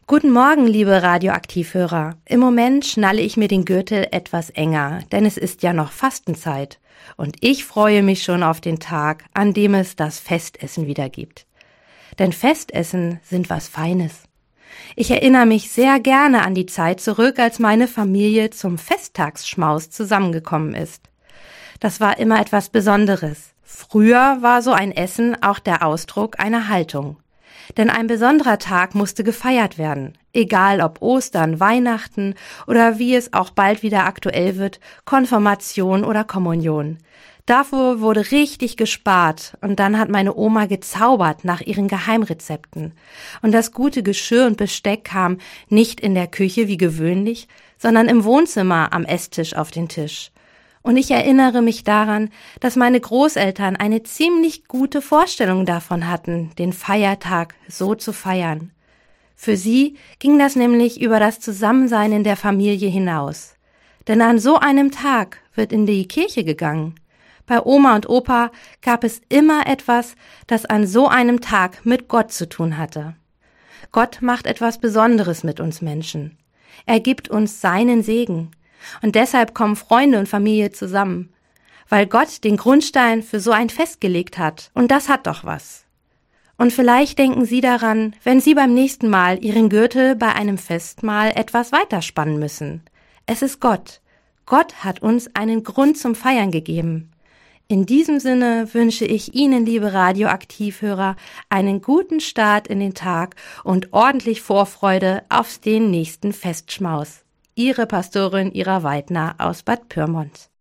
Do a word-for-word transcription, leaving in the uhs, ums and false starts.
Guten Morgen, liebe Radioaktivhörer. Im Moment schnalle ich mir den Gürtel etwas enger, denn es ist ja noch Fastenzeit. Und ich freue mich schon auf den Tag, an dem es das Festessen wieder gibt. Denn Festessen sind was Feines. Ich erinnere mich sehr gerne an die Zeit zurück, als meine Familie zum Festtagsschmaus zusammengekommen ist. Das war immer etwas Besonderes. Früher war so ein Essen auch der Ausdruck einer Haltung. Denn ein besonderer Tag musste gefeiert werden, egal ob Ostern, Weihnachten oder wie es auch bald wieder aktuell wird, Konfirmation oder Kommunion. Dafür wurde richtig gespart und dann hat meine Oma gezaubert nach ihren Geheimrezepten. Und das gute Geschirr und Besteck kam nicht in der Küche wie gewöhnlich, sondern im Wohnzimmer am Esstisch auf den Tisch. Und ich erinnere mich daran, dass meine Großeltern eine ziemlich gute Vorstellung davon hatten, den Feiertag so zu feiern. Für sie ging das nämlich über das Zusammensein in der Familie hinaus. Denn an so einem Tag wird in die Kirche gegangen. Bei Oma und Opa gab es immer etwas, das an so einem Tag mit Gott zu tun hatte. Gott macht etwas Besonderes mit uns Menschen. Er gibt uns seinen Segen. Und deshalb kommen Freunde und Familie zusammen, weil Gott den Grundstein für so ein Fest gelegt hat. Und das hat doch was. Und vielleicht denken Sie daran, wenn Sie beim nächsten Mal Ihren Gürtel bei einem Festmahl etwas weiterspannen müssen. Es ist Gott. Gott hat uns einen Grund zum Feiern gegeben. In diesem Sinne wünsche ich Ihnen, liebe Radioaktivhörer, einen guten Start in den Tag und ordentlich Vorfreude auf den nächsten Festschmaus. Ihre Pastorin Ira Weidner aus Bad Pyrmont.